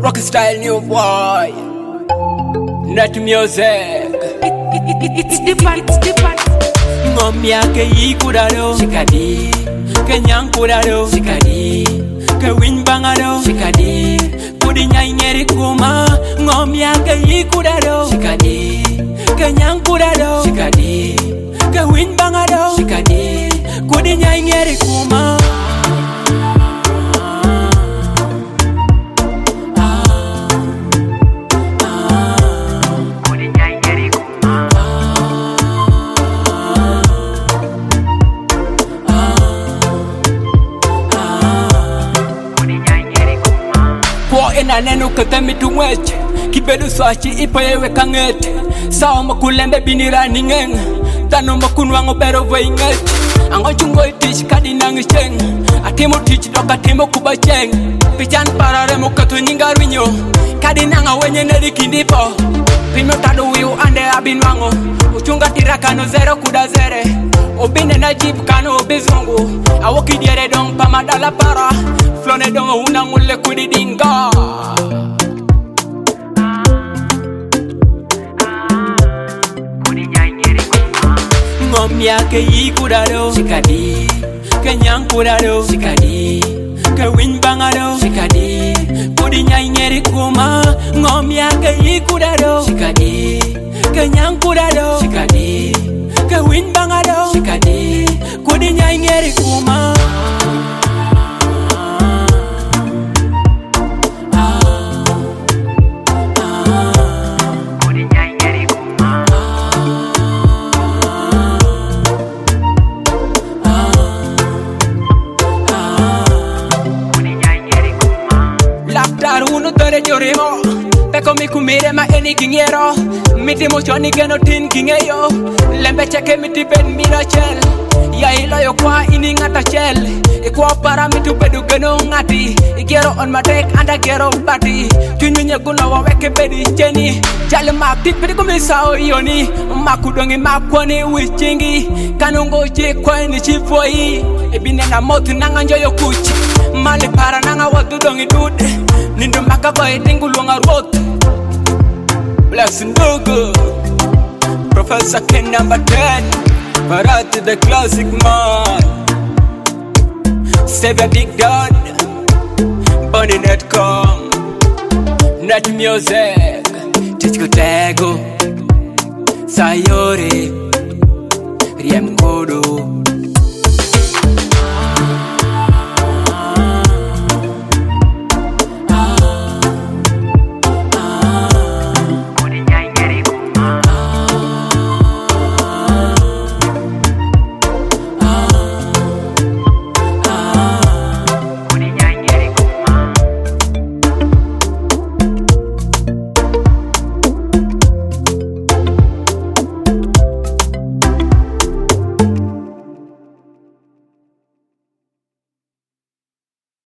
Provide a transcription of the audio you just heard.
Rock style new boy. Net music. It's different, it's different. Ngomya ke yikurado shikadi, ke nyankurado shikadi, ke winbangado shikadi, kudinya ingeri kuma. Ngomya ke yikurado shikadi, ke nyankurado shikadi, ke winbangado shikadi, kudinya ingeri kuma. Ena nenu katami tumweche kibedu swachi ipayewe kangete sao makulembe binira ningeng tano makunwango bero veinget ango chungo itich kadi nangicheng atimo tich doka timo kubacheng pichan parare mokatu nyingarwinyo kadi nanga wenye neri kindipo pino tado wiu ande abinwango uchunga tirakano zero kuda zere obine na jeep kano obizungu awoki diere dong pamadala para flone dong unangule kudidinga Ngomya ke yikurado shikadi, ke nyankurado shikadi, ke winbangado shikadi, kudinya ingeri kuma. Ngomya ke yikurado shikadi, ke nyankurado shikadi, ke winbangado shikadi, kudinya ingeri kuma. Uno tore jorimo peko mi kumire ma eni kingero miti mochoni geno tin kingeyo lembe cheke miti ben mirachel ya ilo yo kwa ini ngata chel ikwa para mitu bedu geno ngati igero on matek anda gero bati tunye guna wa weke bedi jeni jale ma pit bedi komisao yoni makudongi makwani wichingi kanungo je kwa ni chifoi ebine na motu nanga njoyo kuchi mali para nanga watu dongi dude Nindo makaboy tingulunga road Blessing Dogo Professor Ken number 10 Parati the classic man Save a big dot Bunny.com Net music Tichko Tego Sayore Riem Godo